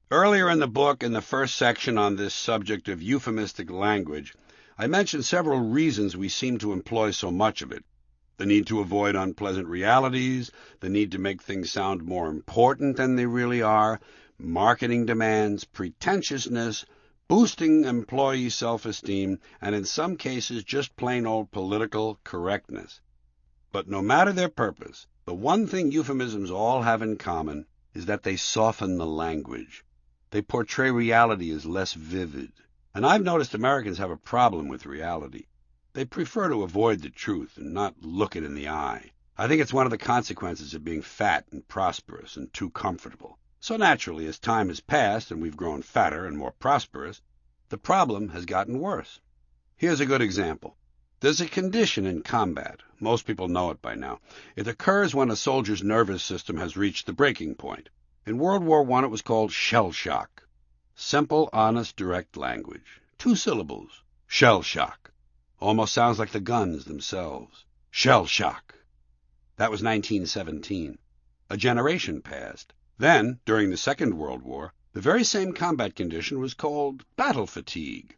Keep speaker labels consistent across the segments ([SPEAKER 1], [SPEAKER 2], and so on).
[SPEAKER 1] Earlier in the book, in the first section on this subject of euphemistic language, I mentioned several reasons we seem to employ so much of it. The need to avoid unpleasant realities, the need to make things sound more important than they really are, marketing demands, pretentiousness, boosting employee self-esteem, and in some cases just plain old political correctness. But no matter their purpose, the one thing euphemisms all have in common is that they soften the language. They portray reality as less vivid. And I've noticed Americans have a problem with reality. They prefer to avoid the truth and not look it in the eye. I think it's one of the consequences of being fat and prosperous and too comfortable. So naturally, as time has passed and we've grown fatter and more prosperous, the problem has gotten worse. Here's a good example. There's a condition in combat. Most people know it by now. It occurs when a soldier's nervous system has reached the breaking point. In World War I, it was called shell shock. Simple, honest, direct language. 2 syllables. Shell shock. Almost sounds like the guns themselves. Shell shock. That was 1917. A generation passed. Then, during the Second World War, the very same combat condition was called battle fatigue.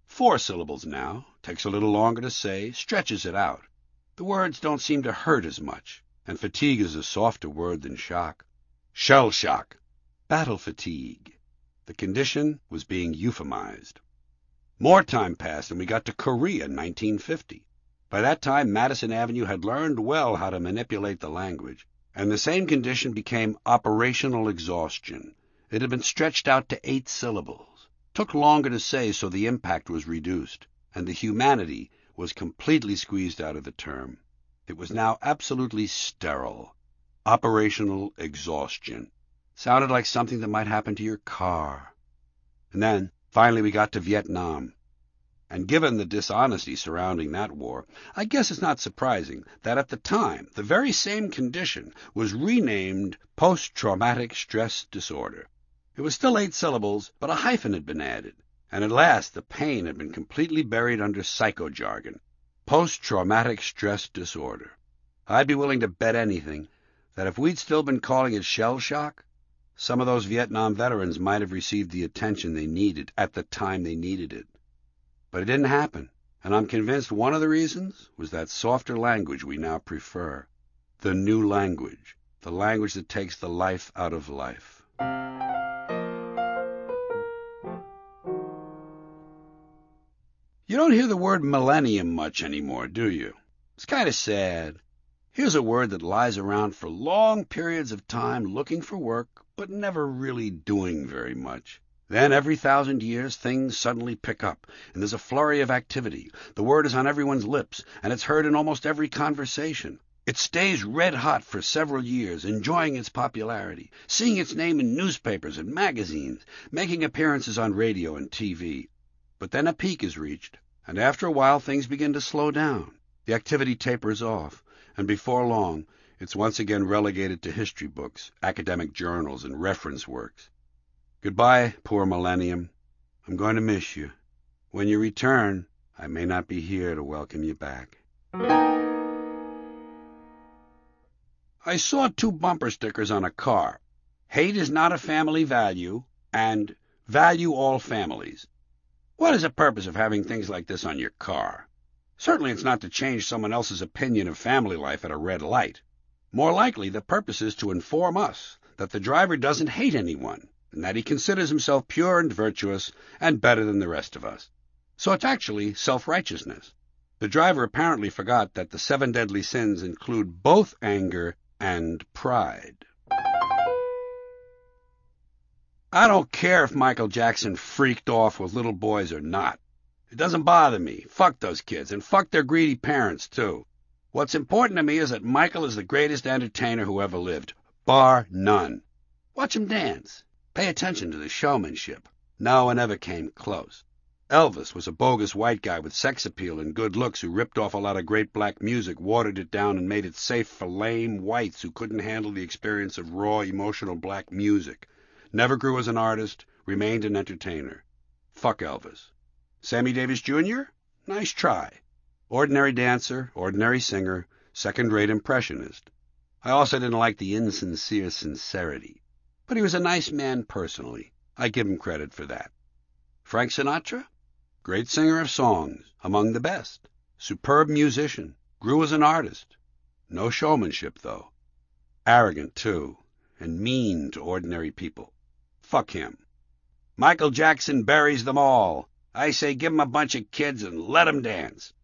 [SPEAKER 1] 4 syllables now, takes a little longer to say, stretches it out. The words don't seem to hurt as much, and fatigue is a softer word than shock. Shell shock. Battle fatigue. The condition was being euphemized. More time passed, and we got to Korea in 1950. By that time, Madison Avenue had learned well how to manipulate the language, and the same condition became operational exhaustion. It had been stretched out to 8 syllables. Took longer to say, so the impact was reduced, and the humanity was completely squeezed out of the term. It was now absolutely sterile. Operational exhaustion. Sounded like something that might happen to your car. And then, finally, we got to Vietnam. And given the dishonesty surrounding that war, I guess it's not surprising that at the time, the very same condition was renamed post-traumatic stress disorder. It was still 8 syllables, but a hyphen had been added, and at last the pain had been completely buried under psycho-jargon. Post-traumatic stress disorder. I'd be willing to bet anything that if we'd still been calling it shell shock, some of those Vietnam veterans might have received the attention they needed at the time they needed it. But it didn't happen, and I'm convinced one of the reasons was that softer language we now prefer. The new language. The language that takes the life out of life. You don't hear the word millennium much anymore, do you? It's kind of sad. Here's a word that lies around for long periods of time looking for work, but never really doing very much. Then every 1,000 years things suddenly pick up, and there's a flurry of activity. The word is on everyone's lips, and it's heard in almost every conversation. It stays red hot for several years, enjoying its popularity, seeing its name in newspapers and magazines, making appearances on radio and TV. But then a peak is reached, and after a while things begin to slow down. The activity tapers off, and before long it's once again relegated to history books, academic journals, and reference works. Goodbye, poor millennium. I'm going to miss you. When you return, I may not be here to welcome you back. I saw 2 bumper stickers on a car. Hate is not a family value, and value all families. What is the purpose of having things like this on your car? Certainly it's not to change someone else's opinion of family life at a red light. More likely, the purpose is to inform us that the driver doesn't hate anyone, and that he considers himself pure and virtuous and better than the rest of us. So it's actually self-righteousness. The driver apparently forgot that the 7 deadly sins include both anger and pride. I don't care if Michael Jackson freaked off with little boys or not. It doesn't bother me. Fuck those kids, and fuck their greedy parents, too. What's important to me is that Michael is the greatest entertainer who ever lived, bar none. Watch him dance. Pay attention to the showmanship. No one ever came close. Elvis was a bogus white guy with sex appeal and good looks who ripped off a lot of great black music, watered it down, and made it safe for lame whites who couldn't handle the experience of raw, emotional black music. Never grew as an artist, remained an entertainer. Fuck Elvis. Sammy Davis Jr.? Nice try. Ordinary dancer, ordinary singer, second-rate impressionist. I also didn't like the insincere sincerity. But he was a nice man personally. I give him credit for that. Frank Sinatra? Great singer of songs, among the best. Superb musician, grew as an artist. No showmanship, though. Arrogant, too, and mean to ordinary people. Fuck him. Michael Jackson buries them all. I say give him a bunch of kids and let 'em dance.